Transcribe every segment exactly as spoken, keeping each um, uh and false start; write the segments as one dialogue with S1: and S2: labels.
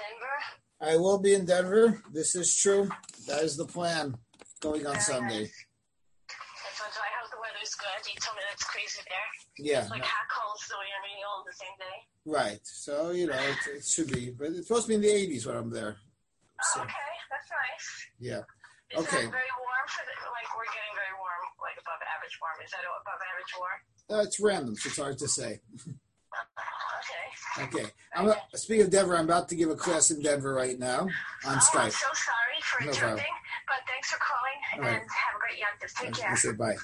S1: Denver?
S2: I will be in Denver. This is true. That is the plan. Going on
S1: Very
S2: Sunday.
S1: nice. That's what I hope the weather's good. You told me that's crazy there.
S2: Yeah.
S1: It's like
S2: no-
S1: hot, cold, snowy, and rainy all in the same day.
S2: Right. So, you know, it, it should be. But it's supposed to be in the eighties when I'm there. So,
S1: Oh, okay, that's nice.
S2: yeah.
S1: Is
S2: Okay.
S1: that very warm? For the, like, we're getting very warm, like above average warm. Is that above average warm?
S2: Uh, it's random, so it's hard to say.
S1: Okay.
S2: Okay. I'm a, speaking of Denver, I'm about to give a class in Denver right now on
S1: oh,
S2: Skype.
S1: I'm so sorry for
S2: No
S1: interrupting,
S2: problem.
S1: but thanks for calling,
S2: All
S1: and
S2: right.
S1: have a great Yom Tov. Take care.
S2: I say bye.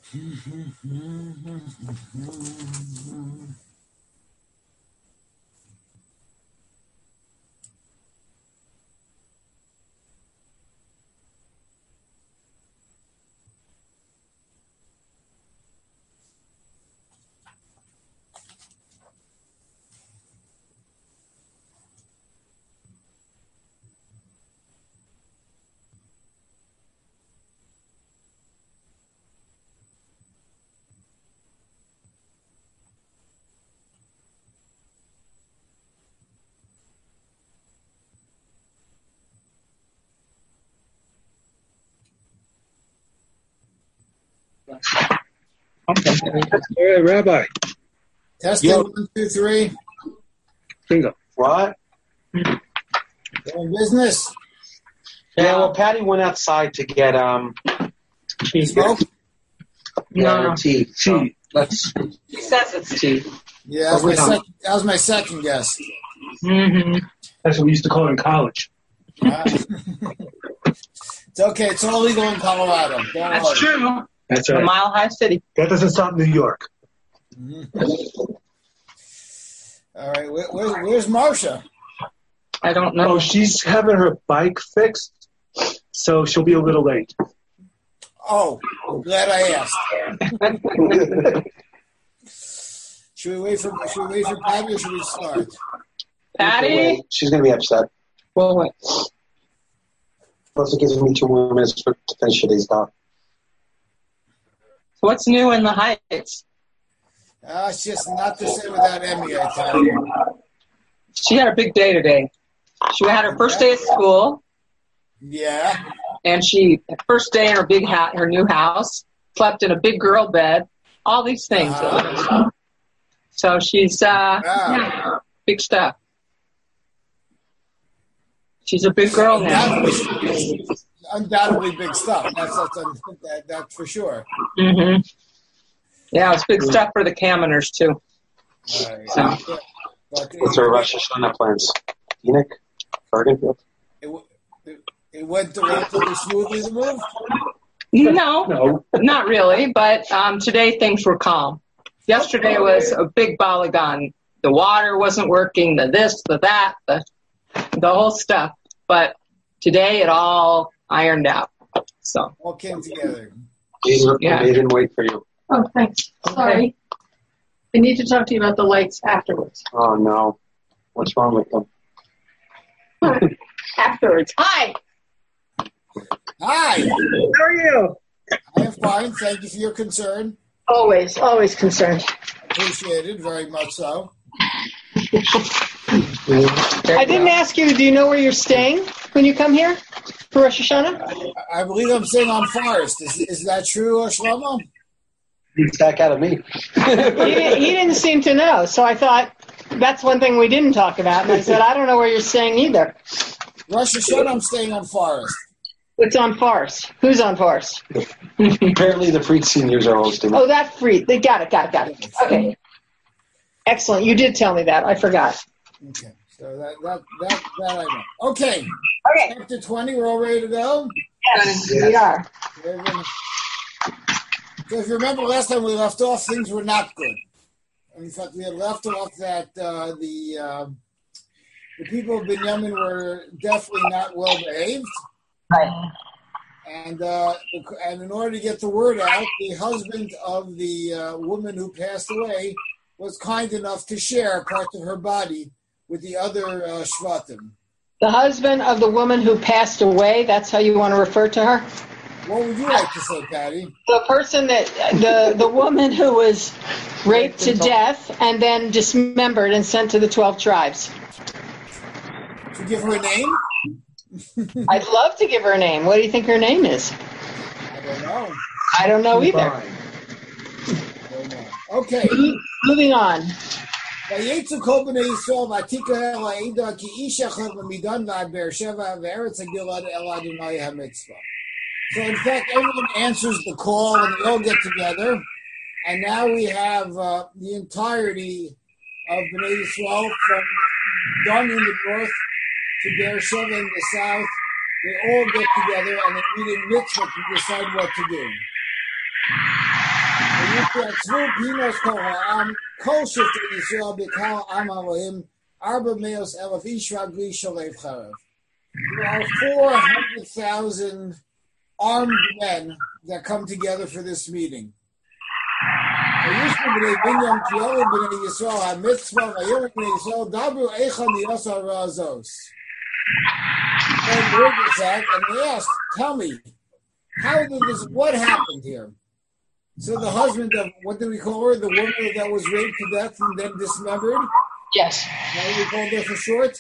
S3: Hey, Rabbi.
S2: Testing
S3: Yo.
S2: one, two, three.
S3: Bingo.
S4: What?
S2: Doing business.
S4: Yeah, well, Patty went outside to get um
S2: Smoke.
S4: yeah,
S5: No.
S4: tea. So
S3: Tea. Let's.
S5: He says it's tea.
S2: Yeah, that was,
S3: Oh, we
S2: my
S3: don't.
S2: second, that was my second guess.
S5: Mm-hmm.
S3: That's what we used to call it in college.
S2: Uh, it's okay. It's all legal in Colorado. Don't
S5: That's
S2: worry.
S5: true.
S3: That's
S5: The
S3: right.
S5: Mile High City.
S3: That doesn't stop New York.
S2: Mhm. All right. Where, where, where's Marcia?
S5: I don't know.
S3: Oh, she's having her bike fixed, so she'll be a little late.
S2: Oh, I'm glad I asked. Should we wait for Should we wait for Patty or should we start?
S5: Patty?
S4: she's gonna be upset.
S5: Well, what?
S4: Also gives me two more minutes for, to finish today's doc.
S5: What's new in the Heights?
S2: Uh, it's just not the same without Emmy, I tell you.
S5: She had a big day today. She had her first day of school,
S2: Yeah.
S5: and she first day in her big hat, her new house, slept in a big girl bed. All these things.
S2: Uh-huh.
S5: So she's uh,
S2: Wow.
S5: yeah, big stuff. She's a big girl now.
S2: Undoubtedly, undoubtedly big stuff. That's that's, that, that's for sure.
S5: Mm-hmm. Yeah, it's big stuff for the Kammeners too.
S2: All right.
S5: So.
S2: But
S4: What's her Rosh Hashanah plans? Enoch? Bergenfield?
S2: It, it, it went relatively smoothly, the move?
S5: No,
S3: No.
S5: not really. But um, today things were calm. Yesterday was a big balagan. The water wasn't working. The this, the that, the the whole stuff. But today it all ironed out. So
S2: All came together.
S4: They
S5: Yeah.
S4: didn't wait for you.
S6: Oh, thanks. Sorry. I need to talk to you about the lights afterwards.
S4: Oh, no. What's wrong with them?
S6: Afterwards. Hi.
S2: Hi.
S3: How are you?
S2: I am fine. Thank you for your concern.
S6: Always, always concerned.
S2: Appreciated, very much so.
S6: I didn't ask you, do you know where you're staying when you come here for Rosh Hashanah?
S2: I, I believe I'm staying on Forest. Is, is that true, Shlomo?
S4: He's back out of me.
S6: He didn't, he didn't seem to know, so I thought that's one thing we didn't talk about. And I said, I don't know where you're staying either.
S2: Rosh Hashanah, I'm staying on Forest.
S6: It's on Forest. Who's on Forest?
S4: Apparently the freak seniors are hosting.
S6: Oh, that free. They got it, got it, got it. Okay. Excellent. You did tell me that. I forgot.
S2: Okay, so that that that, that I know. Okay,
S6: Okay.
S2: chapter twenty, we're all ready to go?
S6: Yes, we are.
S2: Everyone- So if you remember last time we left off, things were not good. In fact, we had left off that uh, the uh, the people of Binyamin were definitely not well behaved.
S5: right.
S2: And uh, and in order to get the word out, the husband of the uh, woman who passed away was kind enough to share parts of her body with the other uh, Shvatim.
S6: The husband of the woman who passed away, that's how you want to refer to her?
S2: What would you like to say, Patty?
S6: The person that, the, the woman who was raped to death and then dismembered and sent to the twelve tribes.
S2: To give her a name?
S6: I'd love to give her a name. What do you think her name is?
S2: I don't know.
S6: I don't know either.
S2: I don't know. Okay.
S6: Moving on.
S2: ויצאו כל בני ישראל ותיקה אל העדה כי איש אחד במדן ועד באר שבע וארץ הגלעד אל אדוני המצווה. So in fact, everyone answers the call and they all get together. And now we have uh, the entirety of Bnei Yisrael from Dan in the north to Beer Sheva in the south. They all get together and they meet in mitzvah to decide what to do. ויתייצבו פינות כל העם, כל שבטי ישראל בקהל עם אלוהים, ארבע מאות אלף איש רגלי שולף חרב. There are four hundred thousand armed men that come together for this meeting. וישבו בני בנימין כי אלו בני ישראל המצווה ויאמרו בני ישראל דברו היכן נעשה הרע הזאת. And where is that? And they asked, tell me, how did this, what happened here? So the husband of, what do we call her? The woman that was raped to death and then dismembered?
S6: Yes.
S2: What do we call her for short?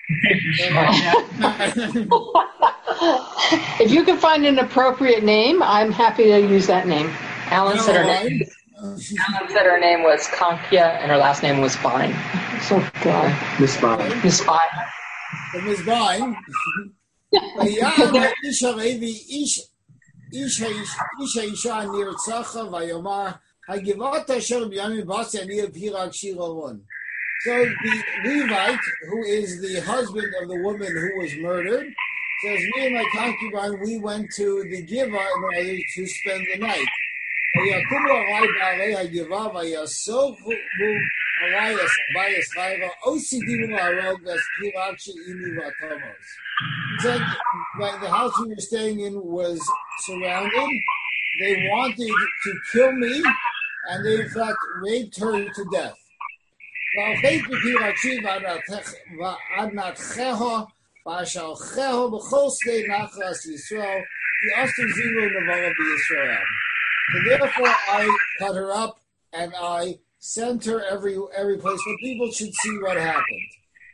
S6: If you can find an appropriate name, I'm happy to use that name.
S5: Alan said her name. Alan said her name was Conkia and her last name was Fine.
S6: So God.
S3: Miss Fine.
S5: Miss Fine.
S2: Miss Vine. ויען איש הרבי איש איש איש האישה נרצחה ויאמר הגבעת אשר בימים בצע אני אבהיר רק שיר אהרון. So the Levite, who is the husband of the woman who was murdered, says, me and my concubine, we went to the Giva in order to spend the night. ויקומו עלי בעלי הגבעה ויאספו עלי אסבי אסחייבה אוסידימו להרוג ואזכיר רק שאימי והתומos. He said that the house we were staying in was surrounded. They wanted to kill me, and they in fact raped her to death. והלכי פי רקשי ועדנתכהו ואשלכהו בכל שדה נחלת ישראל כי אסתר זירו נבלה בישראל. So therefore I cut her up and I sent her every every place where people should see what happened.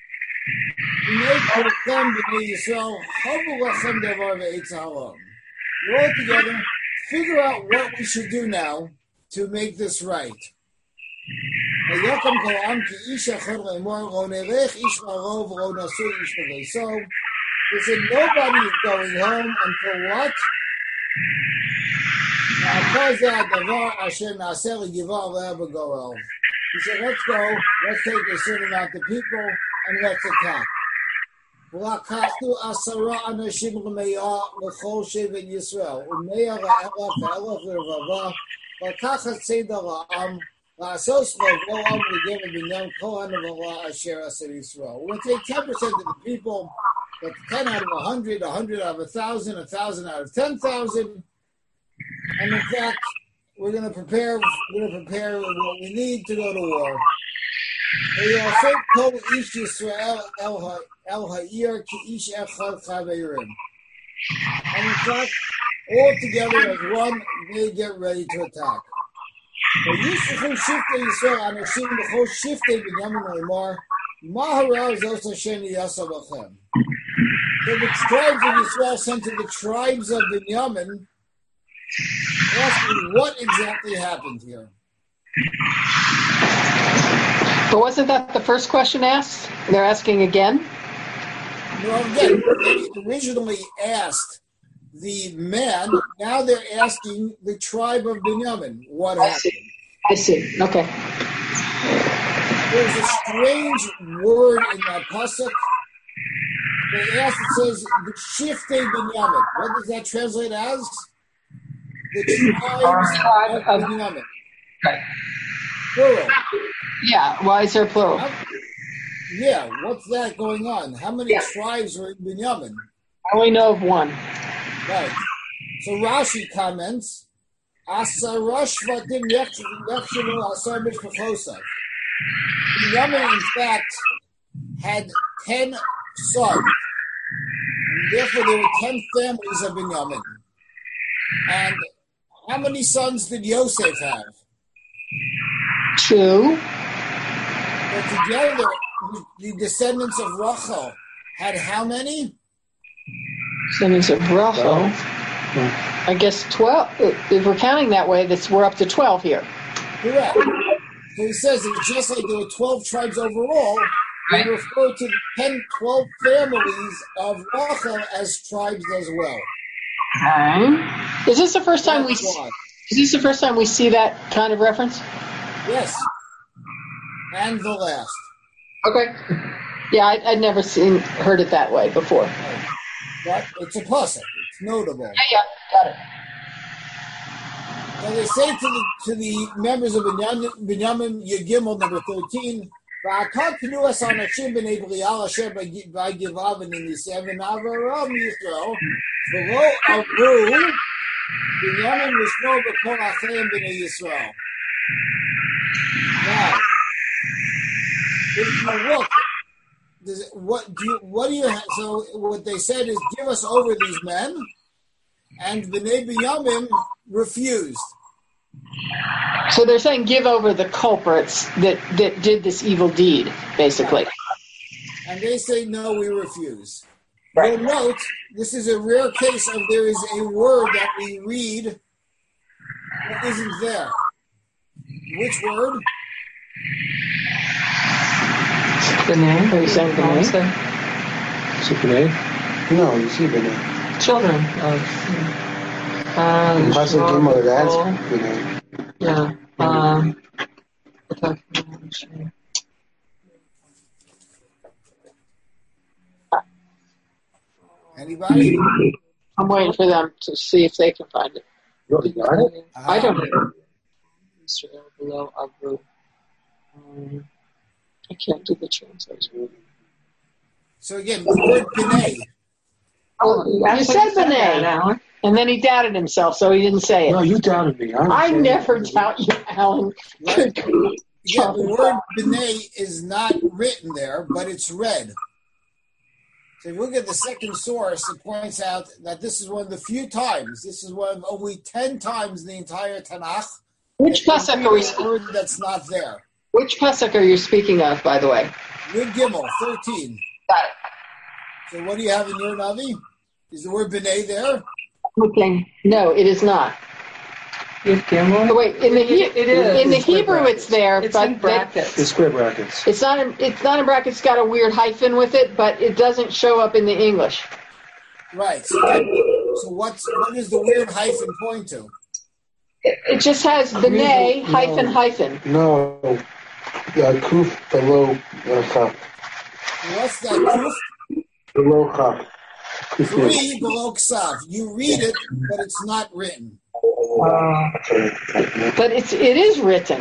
S2: We're all together, figure out what we should do now to make this right. So they said nobody is going home until what? He said, let's go, let's take a certain amount of people, and let's attack. ולקחנו עשרה אנשים למאה לכל שבט ישראל, ומאה לאלף ואלף לרבבה, לקחת סדר העם, לעשות לבוא עם לגבר בניין כל הנבלה אשר עשה ישראל. We're going to take ten percent of the people, that's ten out of one hundred, one hundred out of one thousand, one thousand out of ten thousand, and in fact, we're going to prepare, we're going to prepare what we need to go to war. And in fact, all together as one, they get ready to attack. So the tribes of Israel sent to the tribes of Binyamin, asking what exactly happened here.
S6: But wasn't that the first question asked? They're asking again?
S2: No, again, they originally asked the men, now they're asking the tribe of Binyamin what
S6: I
S2: happened.
S6: see. I see. Okay.
S2: There's a strange word in that pasuk. They asked, it says, the Shiftei Binyamin. What does that translate as? The tribes of Binyamin.
S5: Right.
S2: Plural.
S6: Yeah. Why is there plural?
S2: Yeah, what's that going on? How many
S6: Yeah.
S2: tribes are in Binyamin?
S6: I only know of one.
S2: Right. So Rashi comments, Asara Shvatim Yechshavu Asar Mishpachosav. Binyamin, in fact, had ten sons. And therefore, there were ten families of Binyamin. And how many sons did Yosef have?
S6: Two.
S2: But together, the descendants of Rachel had how many?
S6: Descendants of Rachel. I guess twelve. If we're counting that way, that's we're up to twelve here.
S2: Correct. So he says it's just like there were twelve tribes overall. They refer to the ten, twelve families of Rachel as tribes as well.
S6: Okay. Is this the first time we?
S2: That's why.
S6: Is this the first time we see that kind of reference?
S2: Yes. And the last.
S6: Okay. Yeah, I, I'd never seen heard it that way before.
S2: But it's a pasuk. It's notable.
S6: Yeah, yeah, got it.
S2: And they say to the to the members of Binyamin, Binyamin Yegimel, number thirteen, "Va'atat pinu es anashim b'nei Belial asher b'givav v'nisev v'navaram Yisrael v'lo avru Binyamin v'shmo b'kol acheim b'nei Yisrael." Now, if you look, does it, what do you what do you have? So what they said is, give us over these men, and Bnei Binyamin refused.
S6: So they're saying give over the culprits that, that did this evil deed, basically.
S2: And they say, no, we refuse.
S6: Right.
S2: You'll note, this is a rare case of there is a word that we read that isn't there. Which word?
S5: B'nai.
S6: Are you saying B'nai?
S5: It's
S4: See B'nai? No, you see B'nai.
S5: Children of. Uh,
S4: Pasuk Gimel, that's
S5: Shmuel.
S4: B'nai.
S5: Yeah. Um,
S2: Anybody?
S6: I'm waiting for them to see if they can find it.
S4: You already got it?
S6: I don't know.
S5: Israel below Avru. Um, I can't do the translation.
S2: So again, the word B'nai.
S5: Oh,
S6: You said B'nai.
S5: Alan.
S6: And then he doubted himself, so he didn't say
S4: No,
S6: it.
S4: you doubted me.
S6: I never doubt you, Alan.
S2: Right? Yeah, the word B'nai is not written there, but it's read. So if you look at the second source, it points out that this is one of the few times, this is one of only ten times in the entire Tanakh,
S6: Which pasuk are we?
S2: a word that's not there.
S6: Which pasuk are you speaking of, by the way?
S2: Yud Gimel, thirteen.
S6: Got it.
S2: So what do you have in your Navi? Is the word B'nai there?
S6: Okay. No, it is not.
S5: Yud Gimel?
S6: Oh, wait, in the he-
S5: It is.
S6: in the
S5: It's with
S6: Hebrew
S5: brackets.
S6: it's there,
S5: It's
S6: but
S5: in brackets.
S4: The square brackets.
S6: it's not in, it's not in brackets. It's got a weird hyphen with it, but it doesn't show up in the English.
S2: Right. So, so what's what does the weird hyphen point to?
S6: It, it just has B'nai
S4: No.
S6: hyphen hyphen.
S4: No. Uh, Kuf below uh, Chaf.
S2: What's that? Kuf?
S4: Below Chaf. Kuf
S2: Three below Ksav. You read it, but it's not written.
S5: Uh,
S6: But it's it is written.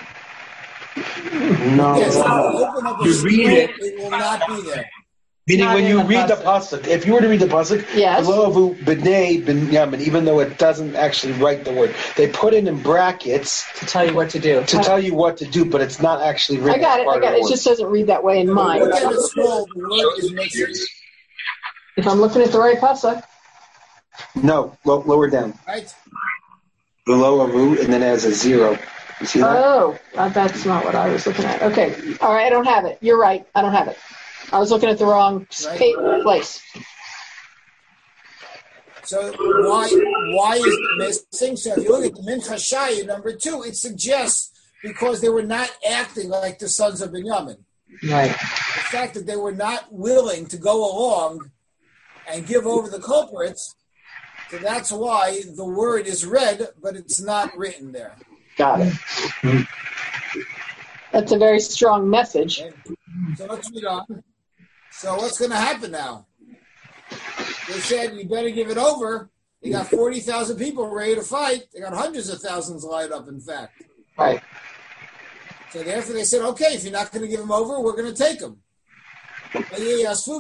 S4: No.
S2: Yes, if you open up a
S7: You
S2: scroll,
S7: read it.
S2: it will not be there.
S7: Meaning
S5: Not
S7: when
S5: in
S7: you
S5: the
S7: read the
S5: pasuk.
S7: pasuk, if you were to read the pasuk,
S6: Yes.
S7: Loavu B'nai Binyamin, even though it doesn't actually write the word, they put it in brackets
S5: to tell you what to do.
S7: to tell you what to do, but it's not actually
S6: I
S7: written.
S6: got
S7: as
S6: it.
S7: part
S6: I
S7: of
S6: got
S7: the
S6: it. It
S7: word.
S6: just doesn't read that way in mine.
S2: Look at the scroll, the word is missing.
S6: If I'm looking at the right pasuk.
S7: No, lo- lower down.
S2: Right?
S7: Below a root, and then it has a zero. You see that?
S6: Oh, uh, that's not what I was looking at. Okay. All right, I don't have it. You're right. I don't have it. I was looking at the wrong pa- place.
S2: So why why is it missing? So if you look at the Mincha Shaya, number two, it suggests because they were not acting like the sons of Binyamin.
S5: Right.
S2: The fact that they were not willing to go along and give over the culprits, so that's why the word is read, but it's not written there.
S6: Got it. That's a very strong message.
S2: Okay? So let's read on. So what's going to happen now? They said, you better give it over. They got forty thousand people ready to fight. They got hundreds of thousands lined up, in fact.
S6: Right.
S2: So therefore they said, okay, if you're not going to give them over, we're going to take them. They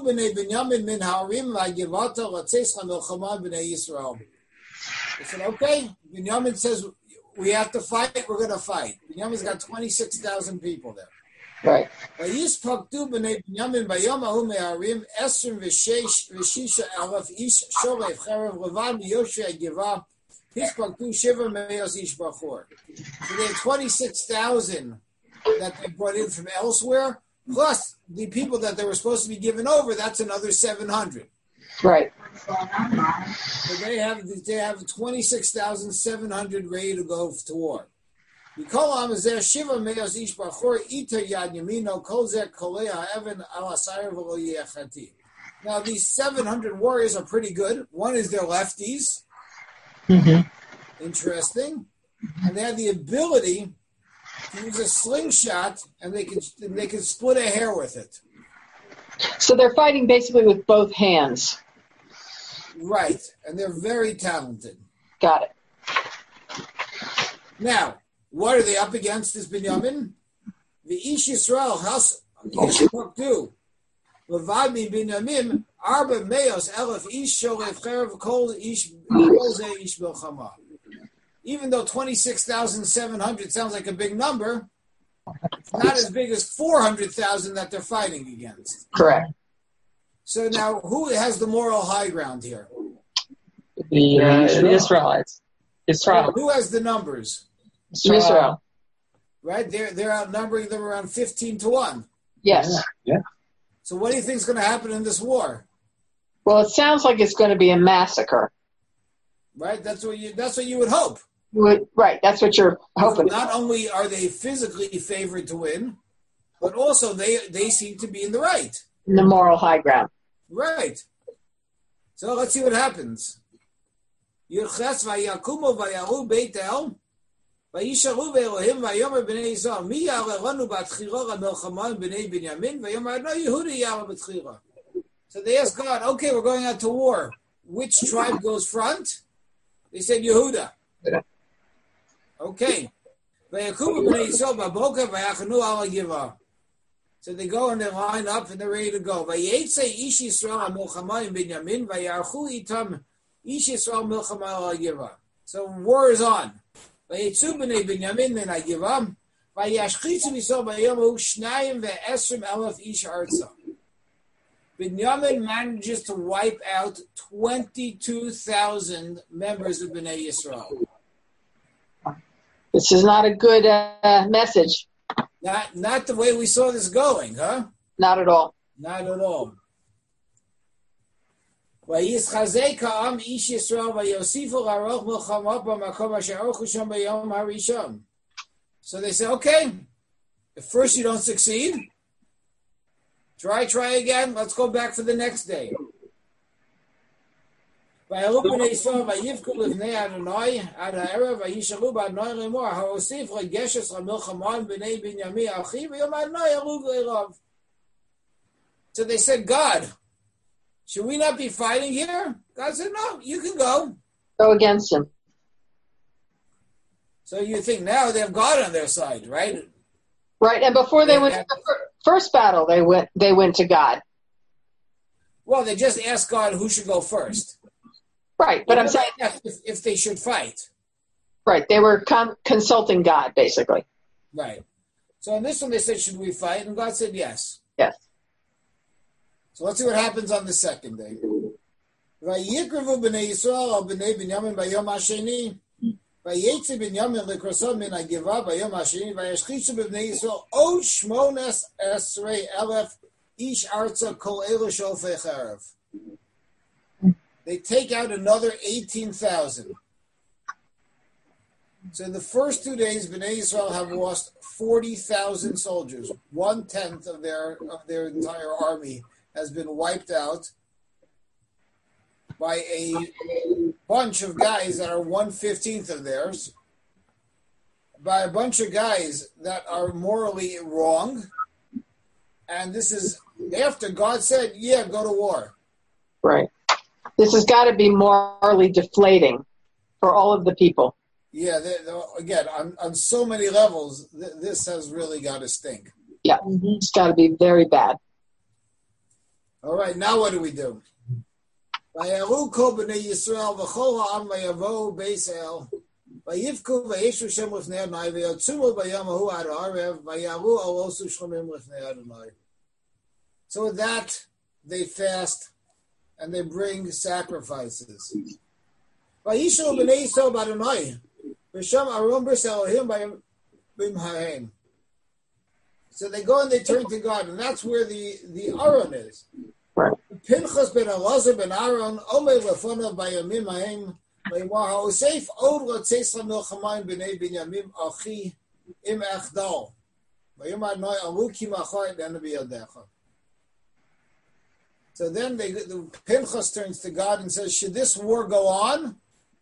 S2: said, okay, Binyamin says, we have to fight, we're going to fight. Binyamin's got twenty-six thousand people there.
S6: Right.
S2: ויספקדו בני בנימין ביום ההוא מהערים עשרים ושש ושישה אלף איש שורף חרב לבן ביושבי הגבעה הספקדו שבע מאות איש בחור. So they had twenty-six thousand that they brought in from elsewhere, plus the people that they were supposed to be given over, that's another seven hundred.
S6: Right.
S2: So they have they have twenty-six thousand seven hundred ready to go to war. Now these seven hundred warriors are pretty good. One is their lefties.
S5: Mm-hmm.
S2: Interesting. And they have the ability to use a slingshot, and they can they can split a hair with it.
S6: So they're fighting basically with both hands.
S2: Right. And they're very talented.
S6: Got it.
S2: Now, what are they up against this Binyamin? The Ish Yisrael has do. Levadi Binyamin Arba Meos Elef Ish Sholev Cherev Kol Ish Ze Ish Belchama. Even though twenty-six thousand seven hundred sounds like a big number, it's not as big as four hundred thousand that they're fighting against.
S5: Correct.
S2: So now, who has the moral high ground here?
S5: The, uh, the Israelites. Israel.
S2: Who has the numbers?
S5: Israel. Israel.
S2: Right? They're they're outnumbering them around fifteen to one.
S6: Yes.
S3: Yeah.
S2: So what do you think is going to happen in this war?
S6: Well, it sounds like it's going to be a massacre.
S2: Right? That's what you that's what you would hope.
S6: Would, right. That's what you're hoping.
S2: Not only are they physically favored to win, but also they they seem to be in the right.
S6: In the moral high ground.
S2: Right. So let's see what happens. Yirches vayakumo vayaru Beitel vayisharu ve'elohim vayomer b'nei Yisrael mi ya'ale lanu b'atchira ha'melchama b'nei Binyamin vayomer no Yehuda ya'ale b'atchira. So they asked God, okay, we're going out to war. Which tribe goes front? They said Yehuda.
S5: Yeah.
S2: Okay. Vayakumo b'nei Yisrael b'boker vayachanu ala givah. So they go and they line up and they're ready to go. Vayetze ish Yisrael ha'melchama Binyamin vayarchu itam ish Yisrael milchama ala givah. So war is on. Vayetzu b'nei Binyamin min ha'givah vayashchitzu Yisrael bayom hu shnayim ve'esrim elef ish arza. Binyamin manages to wipe out twenty-two thousand members of Bnei Yisrael.
S6: This is not a good uh, message.
S2: Not, not the way we saw this going, huh?
S6: Not at all.
S2: Not at all. Vayizchazei ka'am ish Yisrael vayosifu laroch milchama b'makom asher arochu sham b'yom harishon. So they say, okay, if first you don't succeed, try, try again. Let's go back for the next day. Vayalu b'nei Yisrael vayivku livnei Adonai ad ha'erev vayishalu b'Adonai lemor ha'osif legeshes lamilchama b'nei Binyamin achi v'yom Adonai yalu v'erav. So they said, God, should we not be fighting here? God said, no, you can go.
S6: Go against him.
S2: So you think now they have God on their side, right?
S6: Right, and before they went to the fir- first battle, they went they went to God.
S2: Well, they just asked God who should go first.
S6: Right, but I'm saying
S2: if, if they should fight.
S6: Right, they were con- consulting God, basically.
S2: Right. So on this one, they said, should we fight? And God said, yes.
S6: Yes.
S2: So let's see what happens on the second day. Vayikrevu b'nei Yisrael al b'nei Binyamin bayom hasheni. Vayetzi Binyamin likrosot min ha'givah bayom hasheni. Vayashchitzu b'nei Yisrael od shmones esrei elef ish arza kol elu shofei cherev. They take out another eighteen thousand. So in the first two days, Bnei Yisrael have lost forty thousand soldiers. One-tenth of their of their entire army has been wiped out by a bunch of guys that are one-fifteenth of theirs, by a bunch of guys that are morally wrong. And this is after God said, yeah, go to war.
S6: Right. This has got to be morally deflating for all of the people.
S2: Yeah, they, they, again, on, on so many levels, th- this has really got to stink.
S6: Yeah, mm-hmm. It's got to be very bad.
S2: All right, now what do we do? Vayaru kol b'nei Yisrael v'chol ha'am vayavo Beisel vayivku vayeshu Shem l'fnei Adonai vayotzumu bayom hahu ad ha'arev vayaru alosu shlomim l'fnei Adonai. So with that, they fast and they bring sacrifices. Vayishu b'nei Yisrael b'Adonai v'sham aron bris Elohim b'imhahem. So they go and they turn to God, and that's where the, the Aron is.
S6: Right.
S2: Pinchas ben Elazar ben Aaron omer lefonav bayamim hahem leimar ha'osef od l'tzeis lamilchama b'nei Binyamin achi im echdal vayomar Adonai amu ki machar ena biyadecha. So then they, the Pinchas turns to God and says, should this war go on?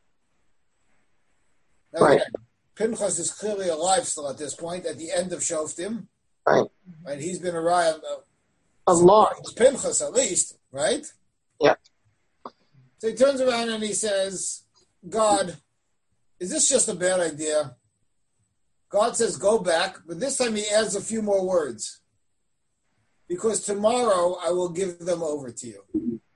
S2: Now,
S6: right.
S2: Again, Pinchas is clearly alive still at this point, at the end of Shoftim.
S6: Right.
S2: And he's been around uh,
S6: a lot.
S2: Pinchas at least, right?
S6: Yeah.
S2: So he turns around and he says, God, is this just a bad idea? God says, go back, but this time he adds a few more words. Because tomorrow I will give them over to you.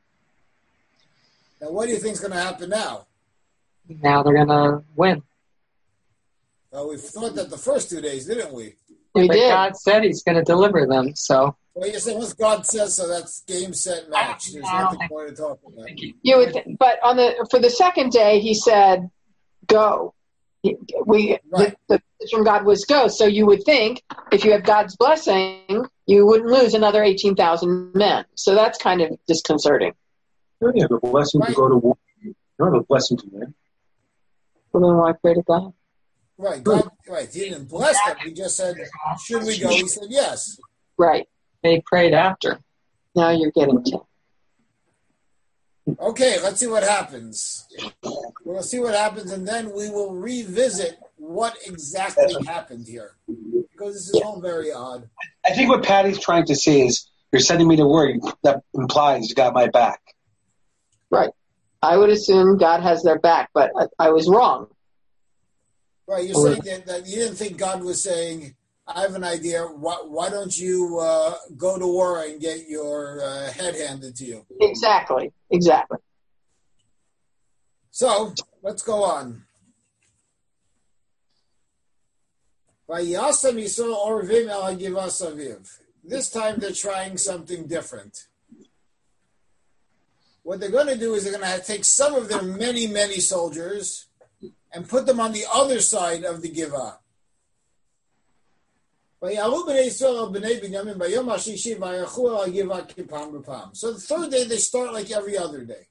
S2: Now, what do you think is going to happen now?
S5: Now they're going to win.
S2: Well, we thought that the first two days, didn't we?
S6: We
S5: but
S6: did.
S5: God said he's going to deliver them, so.
S2: Well, you're saying once God says so, that's game, set, match. There's nothing more to talk about.
S6: You would, th- but on the for the second day, he said, "Go." He- We
S2: Right.
S6: the, the message from God was go. So you would think if you have God's blessing, you wouldn't lose another eighteen thousand men. So that's kind of disconcerting.
S3: You don't have a blessing
S2: Right.
S3: to go to war. You don't have a blessing to win.
S6: Well, then why pray to God?
S2: Right, God, right. He didn't bless them. He just said, should we go? He said, yes.
S6: Right.
S5: They prayed after.
S6: Now you're getting to.
S2: Okay, let's see what happens. We'll see what happens, and then we will revisit what exactly happened here. Because this is all very odd.
S7: I think what Patty's trying to say is, you're sending me to word that implies you got my back.
S6: Right. I would assume God has their back, but I, I was wrong.
S2: Right, you're saying that, that you didn't think God was saying, I have an idea, why, why don't you uh, go to war and get your uh, head handed to you?
S6: Exactly. Exactly.
S2: So, let's go on. Vayasam Yisrael Orvim El Hagivas Aviv. This time they're trying something different. What they're going to do is they're going to take some of their many, many soldiers and put them on the other side of the Givah. So the third day they start like every other day.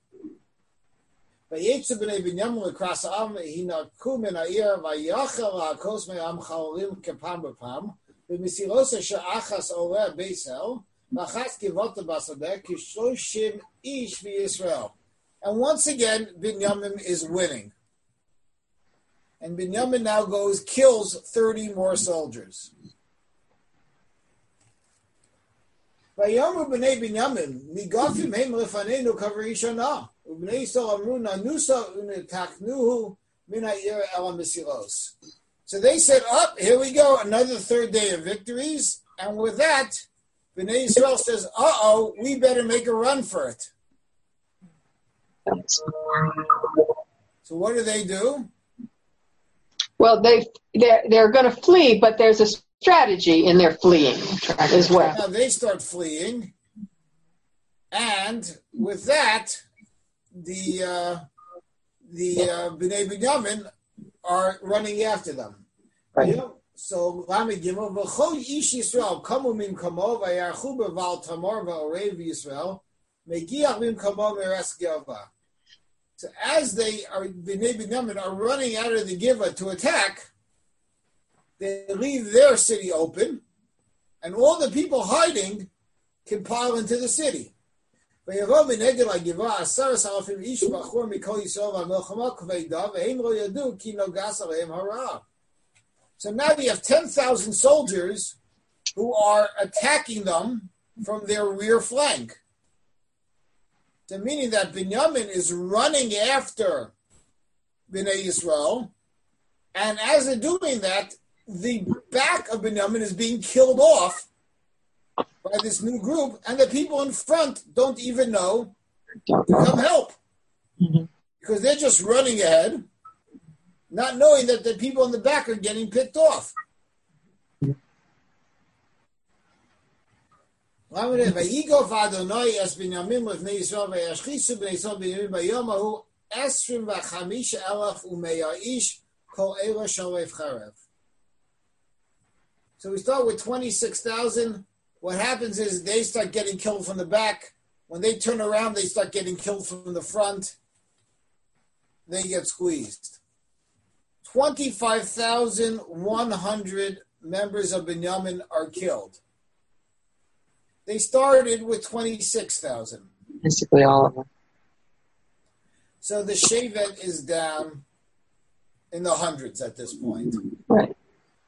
S2: And once again, Binyamin is winning. And Binyamin now goes, kills thirty more soldiers. Vayomu b'nei Binyamin, nigafim heim lefanenu kavarishana, u'bnei Yisrael amru nanusa u'netaknuhu min ha'ir el ha'mesilos. So they said, up, oh, here we go, another third day of victories. And with that, Bnei Yisrael says, uh-oh, we better make a run for it. So what do they do?
S6: Well, they they're, they're going to flee, but there's a strategy in their fleeing as well.
S2: Now they start fleeing, and with that, the uh, the uh, Bnei Binyamin are running after them.
S6: Right.
S2: You know, so Lamed Gimel v'chol ish Yisrael kamu min kamo v'yarchu b'val tamar v'orev Yisrael megiach min kamo meres Gilva. So as they are, Bnei Binyamin are running out of the Givah to attack, they leave their city open, and all the people hiding can pile into the city. So now you have ten thousand soldiers who are attacking them from their rear flank. So meaning that Binyamin is running after Bnei Yisrael, and as they're doing that, the back of Binyamin is being killed off by this new group, and the people in front don't even know to come help.
S6: Mm-hmm.
S2: Because they're just running ahead, not knowing that the people in the back are getting picked off. Vayigof Adonai es Binyamin lefnei Yisrael v'yashchisu b'nei Yisrael Binyamin bayom hahu esrim v'chamisha elef u'meya ish kol ela shalef charev. So we start with twenty-six thousand. What happens is they start getting killed from the back. When they turn around, they start getting killed from the front. They get squeezed. twenty-five thousand one hundred members of Binyamin are killed. They started with twenty-six thousand.
S5: Basically all of them.
S2: So the Shevet is down in the hundreds at this point.
S5: Right.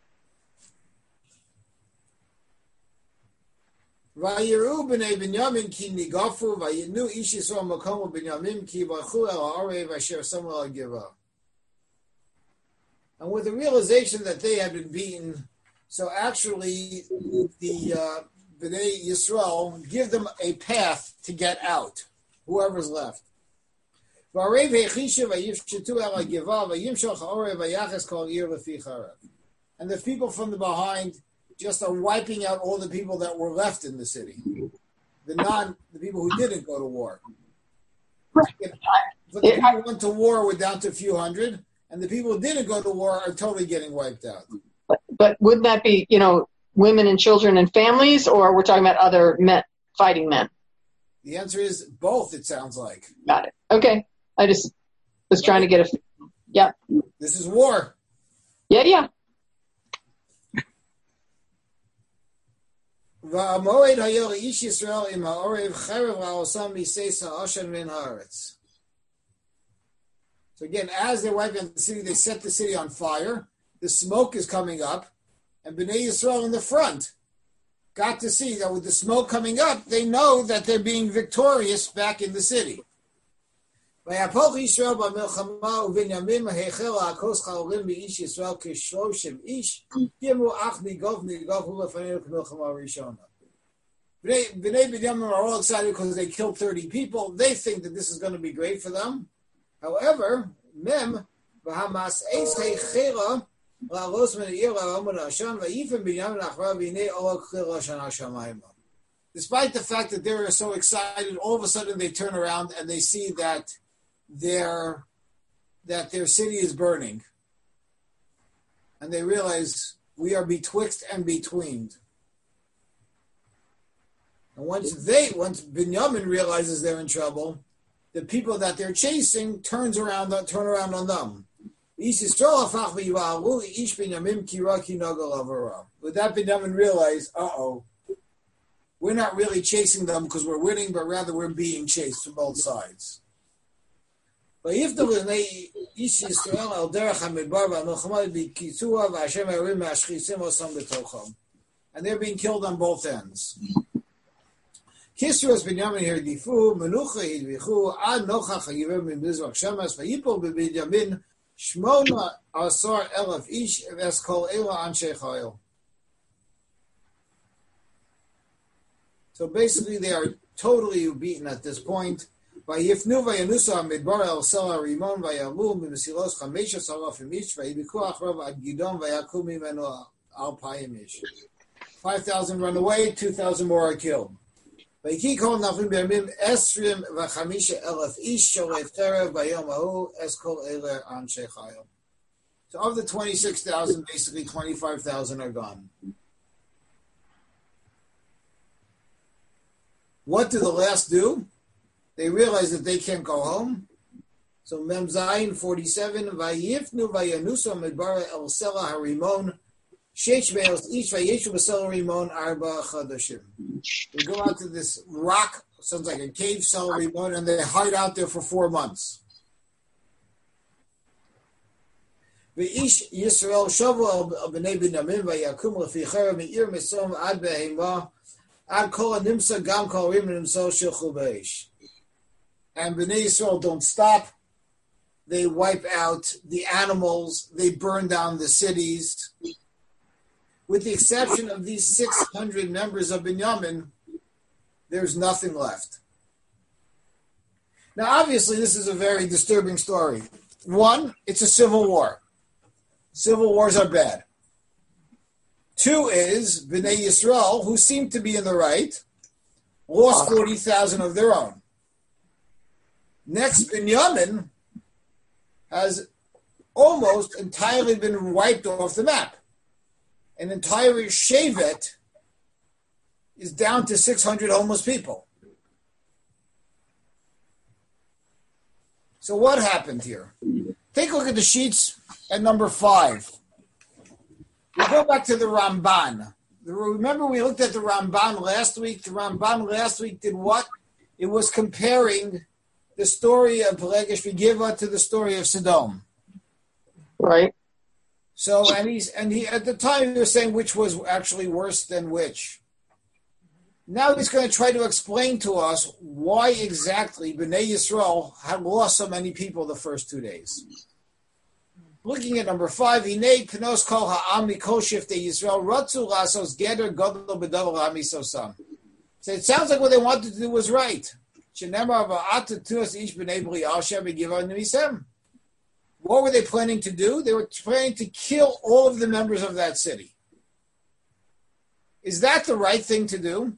S2: Vayiru b'nei Binyamin ki nigafu vayinu ish Yisrael makom b'Binyamin ki bachu el ha'arev asher samu al Givah. And with the realization that they had been beaten, so actually the uh, Bnei Yisrael give them a path to get out, whoever's left. And the people from the behind just are wiping out all the people that were left in the city, the non, the people who didn't go to war. If, but the people who went to war were down to a few hundred, and the people who didn't go to war are totally getting wiped out.
S6: But, but wouldn't that be, you know, women and children and families, or we're talking about other men, fighting men?
S2: The answer is both, it sounds like.
S6: Got it. Okay. I just was trying to get a, yeah.
S2: This is war.
S6: Yeah, yeah.
S2: So again, as they're wiping out the city, they set the city on fire. The smoke is coming up, and Bnei Yisrael in the front got to see that with the smoke coming up, they know that they're being victorious back in the city. And Bnei Binyamin are all excited because they killed thirty people. They think that this is going to be great for them. However, Mem, despite the fact that they're so excited, all of a sudden they turn around and they see that their that their city is burning. And they realize we are betwixt and betweened. And once they, once Binyamin realizes they're in trouble, the people that they're chasing turns around, turn around on them. With that, Binyamin realized, uh-oh, we're not really chasing them because we're winning, but rather we're being chased from both sides. And they're being killed on both ends. Kisros Binyamin herdifu, menucha hidvichu, ad nochach hagiver min bizvach shemas, vayipol b'Binyamin shmona asar elef ish ves kol ela anshe chayil. So basically, they are totally beaten at this point. Vayifnu vayanusa midbar el sela rimon vayamu mimesilos chamesha salafim ish vayibiku achrav ad gidon vayakum mimenu al payim ish. Five thousand run away, two thousand more are killed. So of the twenty-six thousand, basically twenty-five thousand are gone. What do the last do? They realize that they can't go home. So Mem Zayin forty-seven, Vayifnu Vayanusa Midbara El Sela Harimon. We go out to this rock, sounds like a cave, Sel Rimon, and they hide out there for four months. V'ish Yisrael shavu al b'nei Binyamin v'yakum l'fichera me'ir misom ad behema ad kol nimsa gam kol rim nimso shilchu b'eish. And Bnei Yisrael don't stop. They wipe out the animals. They burn down the cities. With the exception of these six hundred members of Binyamin, there's nothing left. Now, obviously, this is a very disturbing story. One, it's a civil war. Civil wars are bad. Two is Bnei Yisrael, who seem to be in the right, lost forty thousand of their own. Next, Binyamin has almost entirely been wiped off the map. An entire shevet is down to six hundred homeless people. So what happened here? Take a look at the sheets at number five. We go back to the Ramban. Remember we looked at the Ramban last week? The Ramban last week did what? It was comparing the story of Pelegesh Vigiva to the story of Sodom.
S6: Right.
S2: So, and he's and he at the time he was saying which was actually worse than which. Now he's going to try to explain to us why exactly Bnei Yisrael had lost so many people the first two days. looking at number five, Hinei Pnos Kol Ha'am Mikol Shiftei Yisrael Ratzu Lasos Geder Godel B'Davar Ha'misosam. So it sounds like what they wanted to do was right. Shenemar Va'ata Tuas Ish B'nei B'ri'al Shem B'Givan Nisem. What were they planning to do? They were planning to kill all of the members of that city. Is that the right thing to do?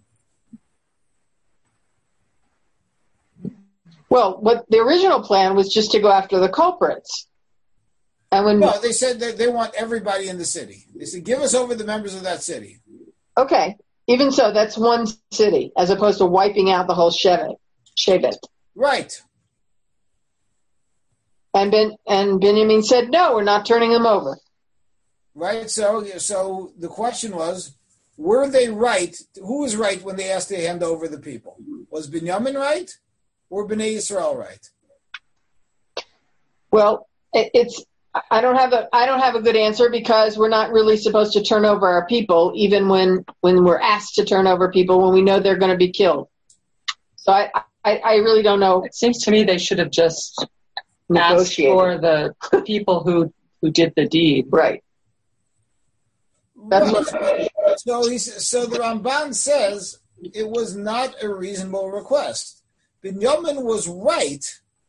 S6: Well, what the original plan was just to go after the culprits. And when
S2: No, they said that they want everybody in the city. They said, give us over the members of that city.
S6: Okay, even so, that's one city, as opposed to wiping out the whole Shevet. Shevet.
S2: Right.
S6: And Ben and Benjamin said, no, we're not turning them over.
S2: Right. So, so the question was, were they right? Who was right when they asked to hand over the people? Was Binyamin right, or Bnei Yisrael right?
S6: Well, it, it's I don't have a I don't have a good answer because we're not really supposed to turn over our people, even when when we're asked to turn over people when we know they're going to be killed. So I, I I really don't know.
S5: It seems to me they should have just asked
S6: Negotiated.
S5: for the people who who did the deed.
S6: Right. That's
S2: Right.
S6: what,
S2: So he so the Ramban says it was not a reasonable request. Binyamin was right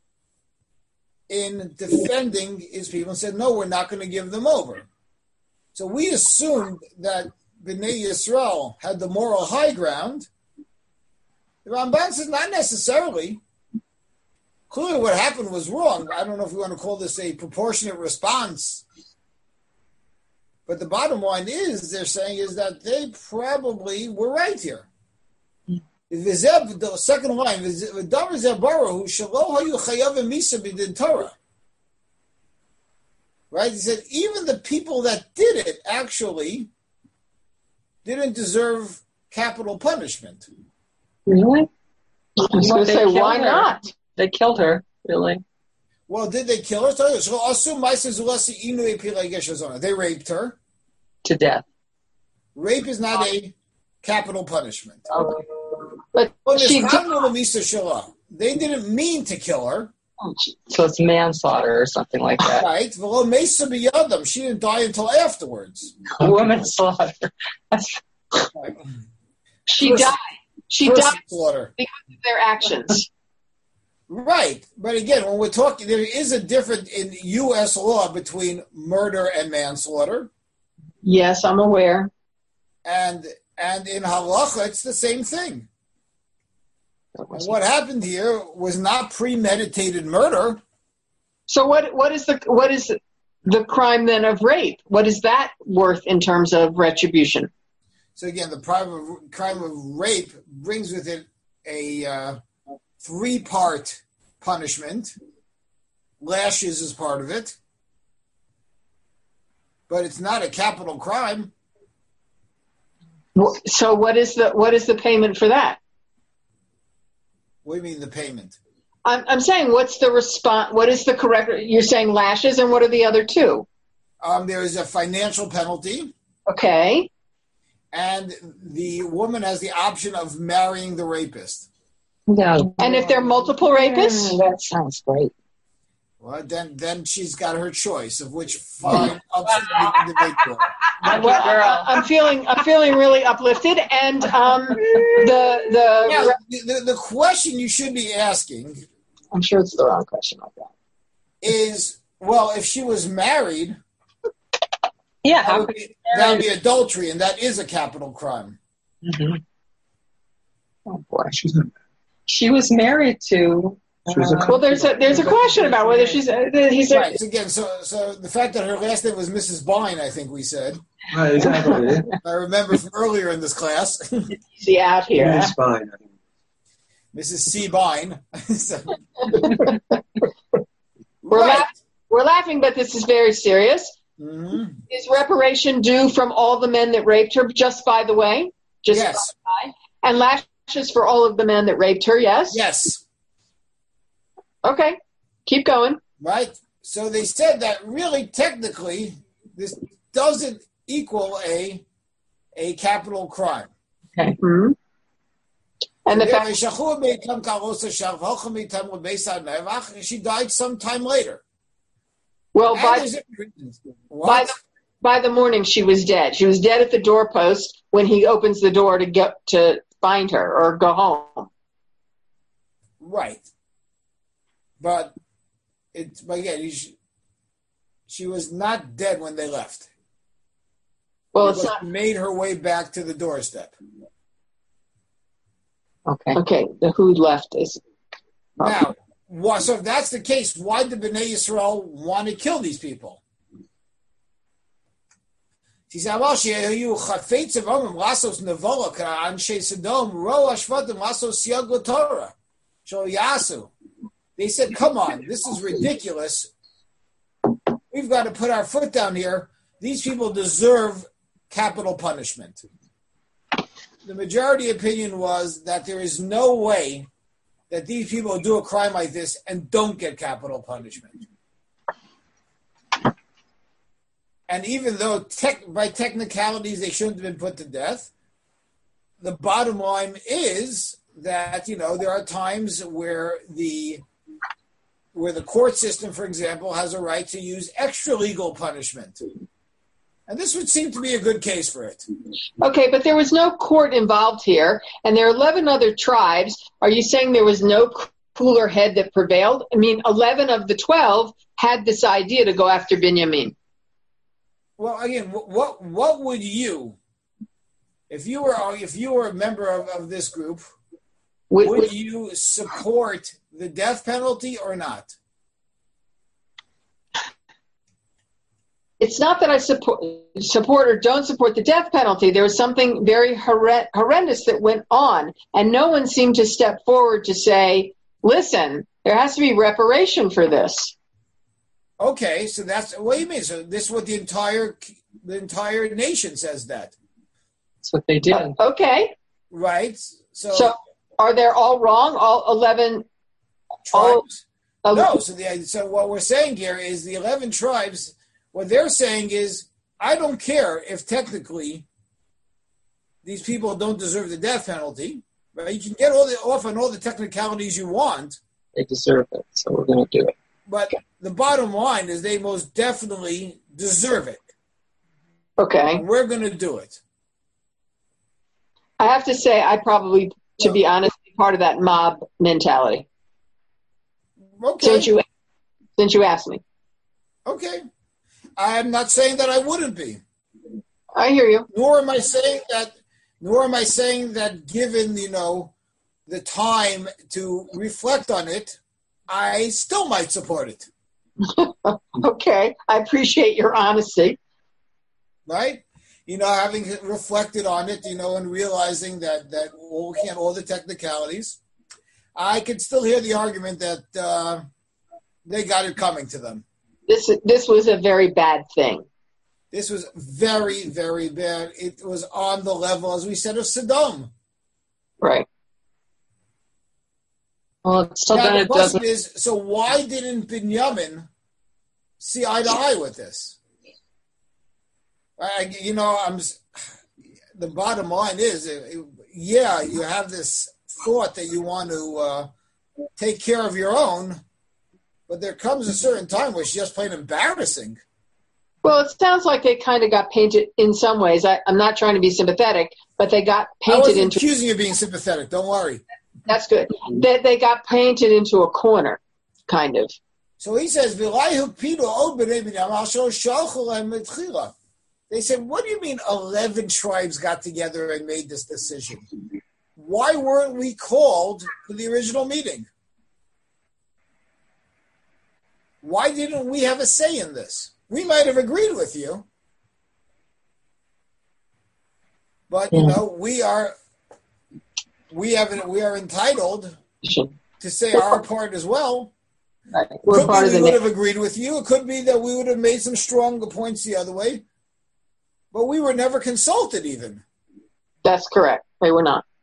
S2: in defending his people and said, no, we're not going to give them over. So we assumed that Bnei Yisrael had the moral high ground. The Ramban says not necessarily. Clearly what happened was wrong. I don't know if we want to call this a proportionate response. But the bottom line is, they're saying, is that they probably were right here. The second line, right? He said, even the people that did it actually didn't deserve capital punishment.
S5: Really?
S6: I was going to
S5: They
S6: say,
S5: killed
S6: why
S5: her.
S6: not?
S5: They killed her, really.
S2: Well, did they kill her? So assume they raped her.
S5: To death.
S2: Rape is not a capital punishment.
S5: Okay.
S6: But
S2: Well,
S6: she
S2: there's
S6: did,
S2: Hamnul Misa Shalah. They didn't mean to kill her,
S5: So it's manslaughter or something like that.
S2: right? V'lo Mesa b'yadam. She didn't die until afterwards.
S5: Woman slaughter. That's,
S6: she
S2: Person-
S6: died. She
S2: Person
S6: died
S2: slaughter.
S6: because of their actions.
S2: Right. But again, when we're talking, there is a difference in U S law between murder and manslaughter.
S6: Yes, I'm aware.
S2: And and in halacha, it's the same thing. And what happened here was not premeditated murder.
S6: So what what is the what is the crime then of rape? What is that worth in terms of retribution?
S2: So again, the crime of, crime of rape brings with it a uh, three-part punishment. Lashes is part of it. But it's not a capital crime.
S6: So what is the what is the payment for that?
S2: What do you mean the payment?
S6: I'm I'm saying what's the response? What is the correct? You're saying lashes, and what are the other two?
S2: Um, there is a financial penalty,
S6: Okay.
S2: and the woman has the option of marrying the rapist.
S5: no.
S6: And if there are multiple rapists,
S5: That sounds great.
S2: Well, then then she's got her choice of which fine upstanding individual.
S5: Lucky
S6: well,
S5: girl.
S6: I- I'm feeling I'm feeling really uplifted, and um, the
S2: Now,
S6: the
S2: the, the, the question you should be asking
S6: I'm sure it's the wrong question like that.
S2: is, well, if she was married,
S5: Yeah.
S2: that
S5: How
S2: would
S5: could
S2: be, that would be adultery, and that is a capital crime.
S5: Mhm. Oh boy.
S3: She's not.
S5: She was married to.
S3: She was a
S5: uh,
S6: Well, there's a there's a question about whether she's uh, he's
S2: Right. So again, so so the fact that her last name was Missus Bine, I think we said.
S3: Right, exactly.
S2: I remember from earlier in this class,
S6: easy out here.
S3: Yeah, it's fine.
S2: Missus C. Bine. So-
S6: We're
S2: right.
S6: laugh- we're laughing, but this is very serious.
S2: Mhm.
S6: Is reparation due from all the men that raped her? Just by the way, just
S2: Yes.
S6: by, and lashes for all of the men that raped her. Yes.
S2: Yes.
S6: Okay. Keep going.
S2: Right. So they said that really, technically, this doesn't equal a a capital crime.
S6: Mm-hmm. And the fact
S2: She died sometime later.
S6: Well,
S2: And
S6: by,
S2: there's different reasons. What?
S6: by, the, by the morning, she was dead. She was dead at the doorpost when he opens the door to get to find her or go home.
S2: Right. But it's but again, she, she was not dead when they left.
S6: Well,
S2: Because
S6: it's not.
S2: she made her way back to the doorstep.
S5: Okay.
S6: Okay, the who left is.
S2: Now, why, so if that's the case, why did Bnei Yisrael want to kill these people? She said, "Well, she'ayu chafetz avamim lasos nevola ka'anshei Sodom ro hashvatim lasos siyag l'Torah shel yasu." They said, "Come on, this is ridiculous. We've got to put our foot down here. These people deserve capital punishment." The majority opinion was that there is no way that these people do a crime like this and don't get capital punishment. And even though tech, by technicalities they shouldn't have been put to death, the bottom line is that, you know, there are times where the where the court system, for example, has a right to use extra legal punishment. And this would seem to be a good case for it.
S6: Okay, but there was no court involved here, and there are eleven other tribes. Are you saying there was no cooler head that prevailed? I mean, eleven of the twelve had this idea to go after Binyamin.
S2: Well, again, what what would you, if you were if you were a member of, of this group, would, would you support the death penalty or not?
S6: It's not that I support, support or don't support the death penalty. There was something very horre- horrendous that went on, and no one seemed to step forward to say, listen, there has to be reparation for this.
S2: Okay, so that's what do you mean? So this is what the entire the entire nation says that.
S5: That's what they did.
S6: Uh, okay.
S2: Right? So,
S6: So are they all wrong, all eleven
S2: tribes?
S6: all,
S2: No, so the so what we're saying here is the eleven tribes. What they're saying is, I don't care if technically these people don't deserve the death penalty, but you can get all the off on all the technicalities you want.
S5: They deserve it, so we're going to do it.
S2: But the bottom line is they most definitely deserve it.
S6: Okay.
S2: And we're going to do it.
S6: I have to say, I probably, to
S2: Well,
S6: be honest, be part of that mob mentality.
S2: Okay.
S6: Since you, since you asked me.
S2: Okay. I'm not saying that I wouldn't be.
S6: I hear you.
S2: Nor am I saying that. Nor am I saying that. Given you know the time to reflect on it, I still might support it.
S6: Okay. I appreciate your honesty.
S2: Right? You know, having reflected on it, you know, and realizing that that all can't all the technicalities, I could still hear the argument that uh, they got it coming to them.
S6: This this was a very bad thing.
S2: This was very, very bad. It was on the level, as we said, of Sodom.
S6: Right.
S5: Well, so
S2: now,
S5: then
S2: the
S5: it
S2: question
S5: doesn't.
S2: is, so why didn't Binyamin see eye to eye with this? I, you know, I'm. The bottom line is, yeah, you have this thought that you want to uh, take care of your own, but there comes a certain time where it's just plain embarrassing.
S6: Well, it sounds like they kind of got painted in some ways. I, I'm not trying to be sympathetic, but they got
S2: I
S6: painted
S2: wasn't
S6: into.
S2: accusing you of being sympathetic. Don't worry.
S6: That's good. They, they got painted into a corner, kind of.
S2: So he says, they said, what do you mean eleven tribes got together and made this decision? Why weren't we called to the original meeting? Why didn't we have a say in this? We might have agreed with you, but you know we are we have we are entitled to say our part as well.
S6: Right. We're
S2: Could
S6: part
S2: be
S6: of
S2: we
S6: the
S2: would
S6: nation.
S2: have agreed with you. It could be that we would have made some stronger points the other way, but we were never consulted even.
S6: That's correct. They were not.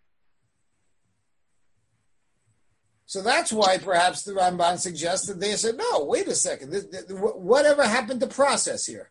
S2: So that's why perhaps the Ramban suggested they said, no, wait a second. This, this, whatever happened to process here?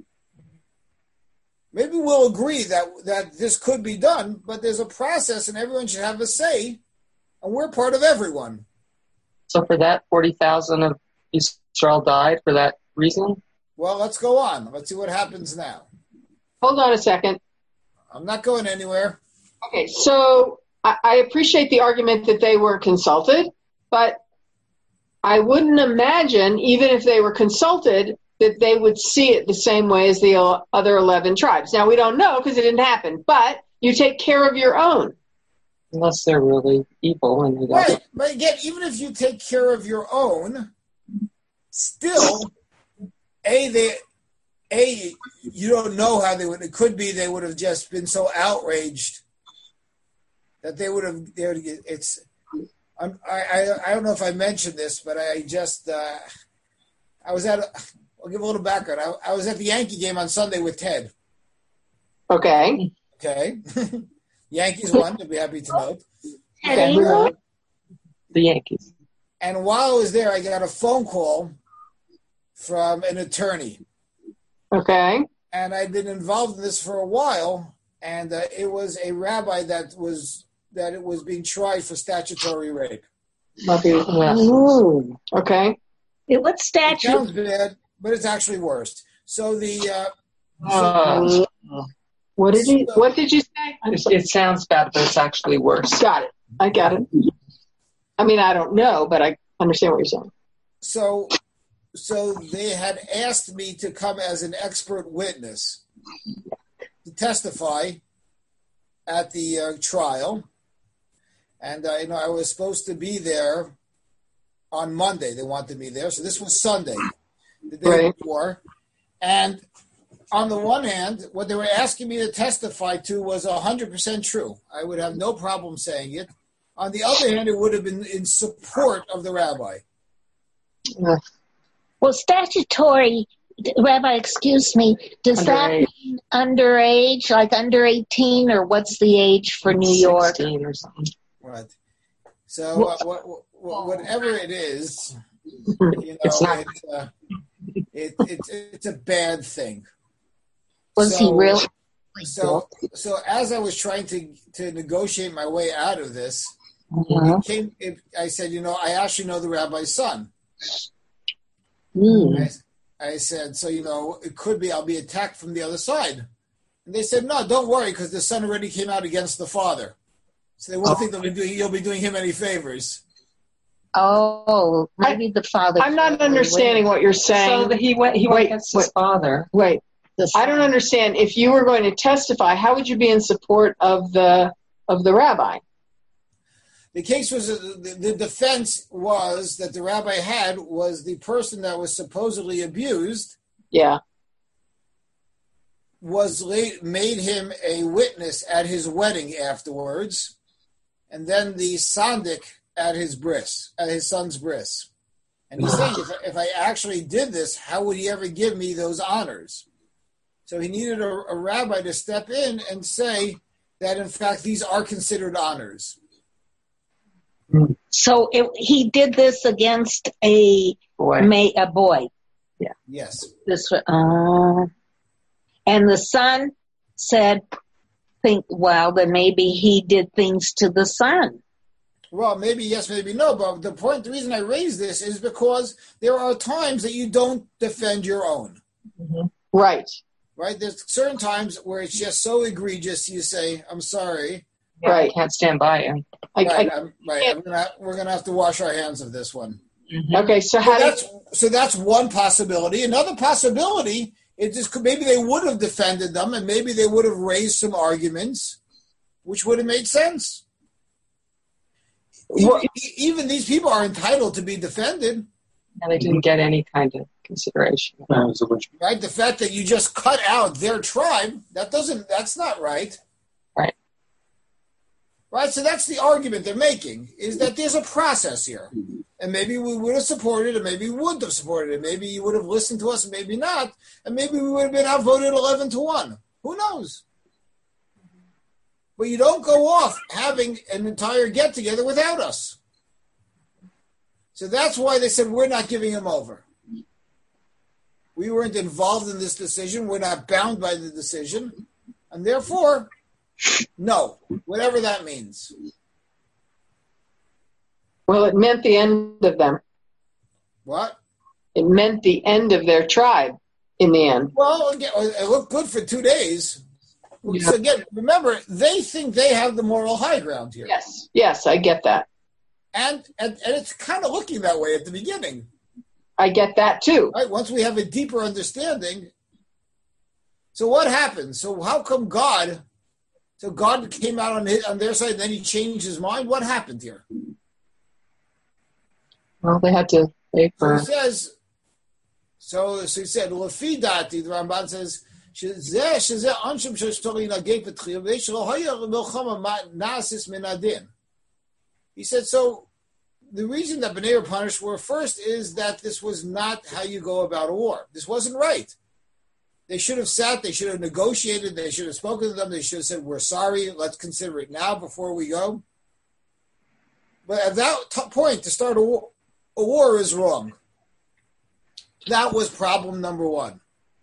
S2: Maybe we'll agree that, that this could be done, but there's a process and everyone should have a say, and we're part of everyone.
S5: So for that, forty thousand of Israel died for that reason?
S2: Well, let's go on. Let's see what happens now.
S6: Hold on a second.
S2: I'm not going anywhere.
S6: Okay, so I, I appreciate the argument that they were consulted, but I wouldn't imagine, even if they were consulted, that they would see it the same way as the other eleven tribes. Now, we don't know because it didn't happen, but you take care of your own.
S5: Unless they're really evil and they don't.
S2: Right, but again, even if you take care of your own, still, a they, a you don't know how they would. It could be they would have just been so outraged that they would have. They would get, it's. I'm, I, I I don't know if I mentioned this, but I just uh, I was at. A, I'll give a little background. I, I was at the Yankee game on Sunday with Ted.
S6: Okay.
S2: Okay. Yankees won, you'll be happy to note.
S6: Okay.
S5: The Yankees.
S2: And while I was there, I got a phone call from an attorney.
S6: Okay.
S2: And I'd been involved in this for a while, and uh, it was a rabbi that was that it was being tried for statutory rape.
S6: Ooh. Okay.
S8: What
S2: It
S8: statute?
S2: sounds bad, but it's actually worse. So the uh,
S5: Uh,
S6: What did you What did you say?
S5: it, it sounds bad, but it's actually worse.
S6: Got it. I got it. I mean, I don't know, but I understand what you're saying.
S2: so so they had asked me to come as an expert witness to testify at the uh, trial, and uh, you know I was supposed to be there on Monday. They wanted me there, so this was Sunday, the day
S6: Right.
S2: before. And on the one hand, what they were asking me to testify to was one hundred percent true. I would have no problem saying it. On the other hand, it would have been in support of the rabbi.
S8: Well, statutory, Rabbi, excuse me, does that
S5: Underage.
S8: mean underage, like under eighteen, or what's the age for New York?
S5: sixteen or something.
S2: Right. So uh, what, what, whatever it is, you know,
S5: It's not.
S2: it, uh, it, it's it's a bad thing.
S8: Was
S2: So-
S8: he really?
S2: So, so as I was trying to to negotiate my way out of this,
S8: Uh-huh.
S2: it came. It, I said, you know, I actually know the rabbi's son.
S8: Mm.
S2: I, I said, so you know, it could be I'll be attacked from the other side. And they said, no, don't worry, because the son already came out against the father, so they won't think they'll be doing you'll be doing him any favors.
S8: Oh, maybe the father.
S6: I'm not understanding what you're saying.
S5: So that he went. He went
S6: Wait,
S5: against
S6: wait.
S5: his father.
S6: Wait,
S8: The
S6: I don't understand. If you were going to testify, how would you be in support of the of the rabbi?
S2: The case was uh, the, the defense was that the rabbi had was the person that was supposedly abused
S6: Yeah.
S2: was late, made him a witness at his wedding afterwards, and then the sandik at his bris, at his son's bris. And he's saying, if, if I actually did this, how would he ever give me those honors? So he needed a, a rabbi to step in and say that, in fact, these are considered honors.
S8: So it, he did this against a
S5: Boy.
S8: ma- a boy.
S2: Yes.
S8: This uh, and the son said, "Think well, then maybe he did things to the son."
S2: Well, maybe yes, maybe no. But the point, the reason I raise this is because there are times that you don't defend your own.
S6: Right.
S2: Right? There's certain times where it's just so egregious. You say, "I'm sorry."
S5: Yeah,
S6: Right.
S5: I can't stand by him.
S6: I,
S2: Right?
S6: I,
S2: I'm, right. I'm gonna, we're gonna have to wash our hands of this one.
S6: okay, so
S2: So
S6: how do you,
S2: that's so that's one possibility. Another possibility is just maybe they would have defended them, and maybe they would have raised some arguments, which would have made sense. Even, even these people are entitled to be defended,
S5: And they didn't get any kind of consideration.
S2: right? The fact that you just cut out their tribe, that doesn't, that's not right.
S5: Right.
S2: Right, so that's the argument they're making, is that there's a process here. And maybe we would have supported it, and maybe we wouldn't have supported it. Maybe you would have listened to us, and maybe not. And maybe we would have been outvoted eleven to one. Who knows? But you don't go off having an entire get-together without us. So that's why they said, we're not giving him over. We weren't involved in this decision. We're not bound by the decision. And therefore, no, whatever that means.
S6: well, it meant the end of them.
S2: What?
S6: it meant the end of their tribe in the end.
S2: Well, again, it looked good for two days.
S6: Yeah.
S2: So again, remember, they think they have the moral high ground here.
S6: Yes, yes, I get that.
S2: And, and, and it's kind of looking that way at the beginning.
S6: I get that too.
S2: Right? Once we have a deeper understanding. So what happened? So how come God, so God came out on his, on their side, and then he changed his mind? What happened here?
S6: Well, they had to pay
S2: So
S6: for
S2: he says, so, so he said, Lefi dati, the Ramban says, שזה, שזה אנשם שהשתורי נגי פתחיר, ויש לו היה מלחמה נעשis מן הדין. He said, so the reason that Bnei were punished were first is that this was not how you go about a war. This wasn't right. They should have sat, they should have negotiated, they should have spoken to them, they should have said, we're sorry, let's consider it now before we go. But at that t- point, to start a war, a war is wrong. That was problem number one.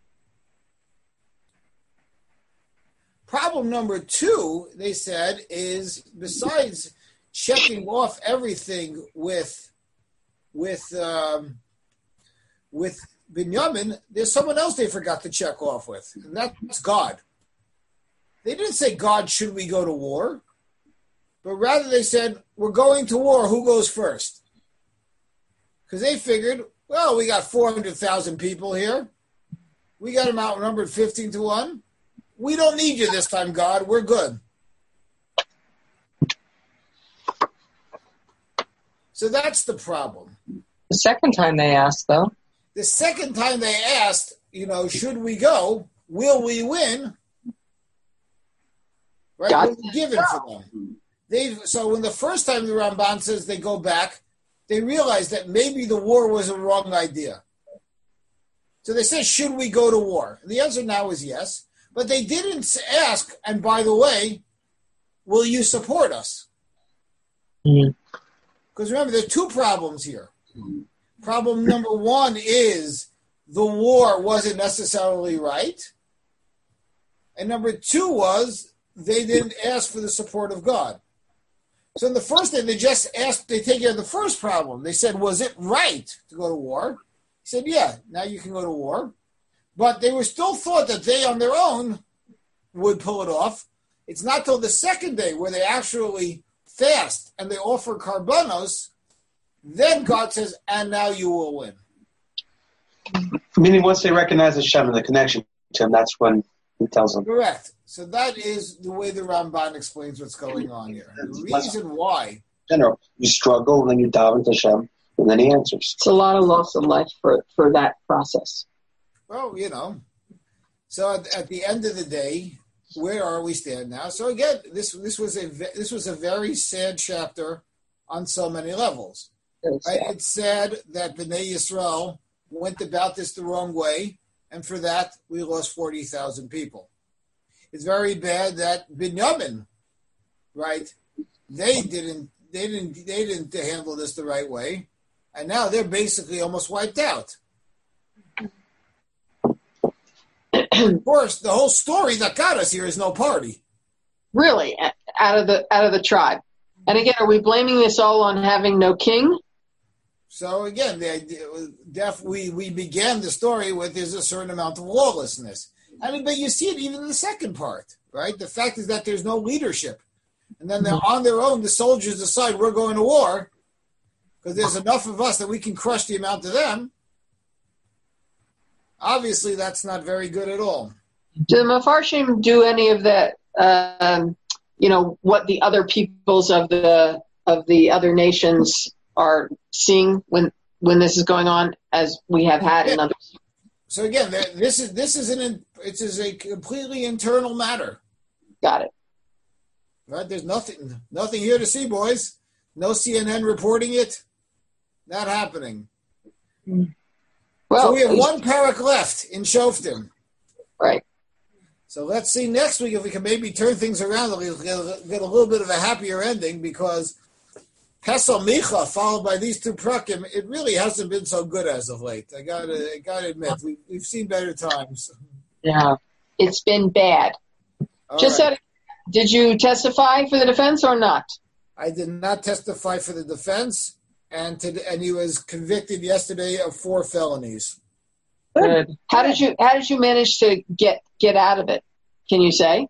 S2: Problem number two, they said, is besides checking off everything with with um, with Binyamin, there's someone else they forgot to check off with, and that's God. They didn't say, God, should we go to war? But rather they said, we're going to war, who goes first? Because they figured, well, we got four hundred thousand people here. We got them outnumbered fifteen to one. We don't need you this time, God. We're good. So that's the problem.
S5: The second time they asked, though.
S2: The second time they asked, you know, should we go? Will we win? Right?
S6: God
S2: What we given for them? They so when the first time the Ramban says they go back, they realized that maybe the war was a wrong idea. So they said, should we go to war? The answer now is yes. But they didn't ask, and by the way, will you support us? Because mm-hmm. remember, there are two problems here. Problem number one is the war wasn't necessarily right. And number two was they didn't ask for the support of God. So in the first thing, they just asked, they take care of the first problem. They said, was it right to go to war? He said, yeah, now you can go to war. But they were still thought that they on their own would pull it off. It's not till the second day where they actually fast and they offer karbanos, then God says, and now you will win.
S7: Meaning once they recognize Hashem and the connection to him, that's when he tells them.
S2: Correct. So that is the way the Ramban explains what's going on here. The reason why.
S7: General, you struggle, and then you dive into Hashem, and then he answers.
S6: It's a lot of loss of life for, for that process.
S2: Well, you know. So at, at the end of the day, where are we stand now? So again, this this was a this was a very sad chapter on so many levels. Right? It's sad that Bnei Yisrael went about this the wrong way, and for that we lost forty thousand people. It's very bad that Binyamin, right? They didn't they didn't they didn't handle this the right way, and now they're basically almost wiped out. Of course, the whole story that got us here is no party.
S6: Really, out of the out of the tribe. And again, are we blaming this all on having no king?
S2: So again, the idea, def, we we began the story with there's a certain amount of lawlessness. I mean, but you see it even in the second part, right? The fact is that there's no leadership, and then they're on their own. The soldiers decide we're going to war because there's enough of us that we can crush the amount of them. Obviously, that's not very good at all.
S6: Do the Mefarshim do any of that? Um, you know, what the other peoples of the of the other nations are seeing when when this is going on, as we have had yeah. in others.
S2: So again, this is this is an it is a completely internal matter.
S6: Got it.
S2: Right? There's nothing nothing here to see, boys. No C N N reporting it. Not happening. Well, so we have one parak left in Shoftim.
S6: Right.
S2: So let's see next week if we can maybe turn things around. We'll get a little bit of a happier ending because Pesach Micha, followed by these two prakim, it really hasn't been so good as of late. I gotta, I gotta admit, we, we've seen better times.
S6: Yeah, it's been bad.
S2: All
S6: Just
S2: right.
S6: said, did you testify for the defense or not?
S2: I did not testify for the defense, and to, and he was convicted yesterday of four felonies.
S5: Good.
S6: How did you How did you manage to get get out of it? Can you say?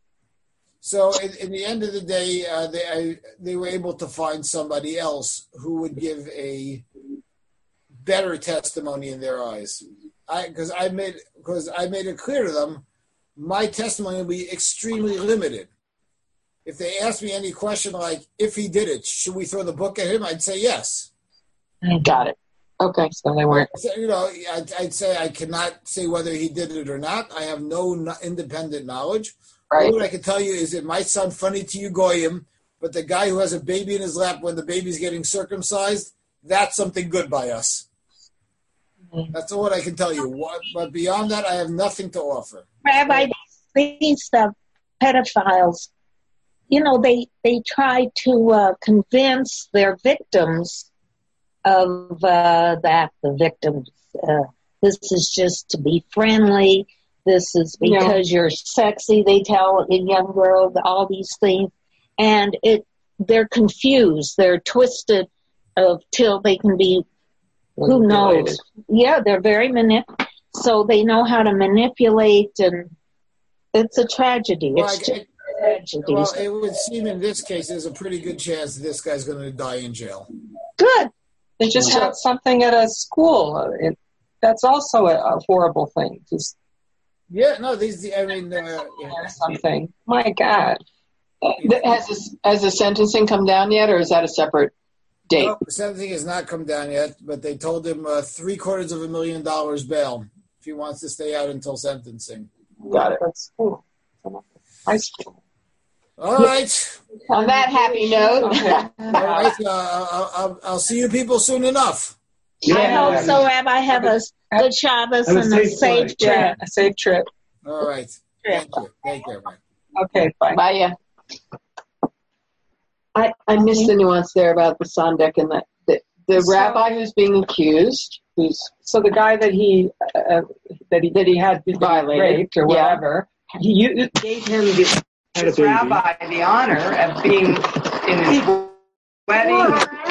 S2: So, in, in the end of the day, uh, they I, they were able to find somebody else who would give a better testimony in their eyes. I because I made because I made it clear to them, my testimony will be extremely limited. If they ask me any question like, if he did it, should we throw the book at him? I'd say yes.
S6: Got it. Okay.
S5: So they weren't.
S2: So, you know, I'd, I'd say I cannot say whether he did it or not. I have no no independent knowledge.
S6: Right.
S2: All what I can tell you is it might sound funny to you, Goyim, but the guy who has a baby in his lap when the baby's getting circumcised, that's something good by us. Mm-hmm. That's all what I can tell you. What, but beyond that, I have nothing to offer.
S8: Rabbi, these uh, pedophiles, you know, they, they try to uh, convince their victims of uh, that, the victims, uh, this is just to be friendly. This is because yeah. you're sexy. They tell a young girl all these things. And it they're confused. They're twisted of till they can be, who knows? Yeah, they're very manip. So they know how to manipulate, and it's a tragedy.
S2: Well,
S8: it's
S2: I,
S8: just a tragedy.
S2: Well, it would seem in this case there's a pretty good chance that this guy's going to die in jail.
S8: Good.
S5: They just had something at a school. It, that's also a, a horrible thing. Just
S2: Yeah, no, these, I mean, uh, yeah.
S5: something. My God.
S6: Has this, has the sentencing come down yet, or is that a separate date?
S2: No, the sentencing has not come down yet, but they told him uh, three quarters of a million dollars bail if he wants to stay out until sentencing.
S5: Got it. That's cool. High school.
S2: All right.
S6: On that happy note.
S5: Okay.
S2: All right. Uh, I'll, I'll, I'll see you people soon enough.
S8: Yeah. I hope so, Rabbi. Have a good Shabbos and a safe trip.
S5: Yeah, a safe trip.
S2: All right. Thank you. Thank you, everyone.
S5: Okay, bye.
S6: Bye, yeah. I, I missed the nuance there about the Sondek and the, the, the
S5: So-
S6: rabbi who's being accused, who's
S5: So the guy that he uh, that he that he had been
S6: Violated.
S5: raped or
S6: Yeah.
S5: whatever, he you, gave him the,
S3: Had a
S5: his
S3: baby.
S5: rabbi the honor of being in his wedding.